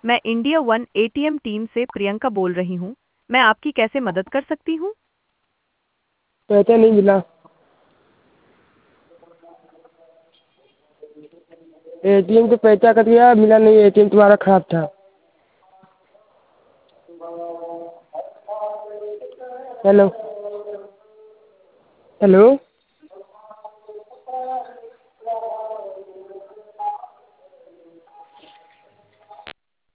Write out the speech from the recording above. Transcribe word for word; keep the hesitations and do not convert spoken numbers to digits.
मैं India one ATM team से प्रियंका बोल रही हूँ। मैं आपकी कैसे मदद कर सकती हूँ? पैसा नहीं मिला। एटीएम से पैसा कट गया, मिला नहीं। एटीएम तुम्हारा खराब था। Hello hello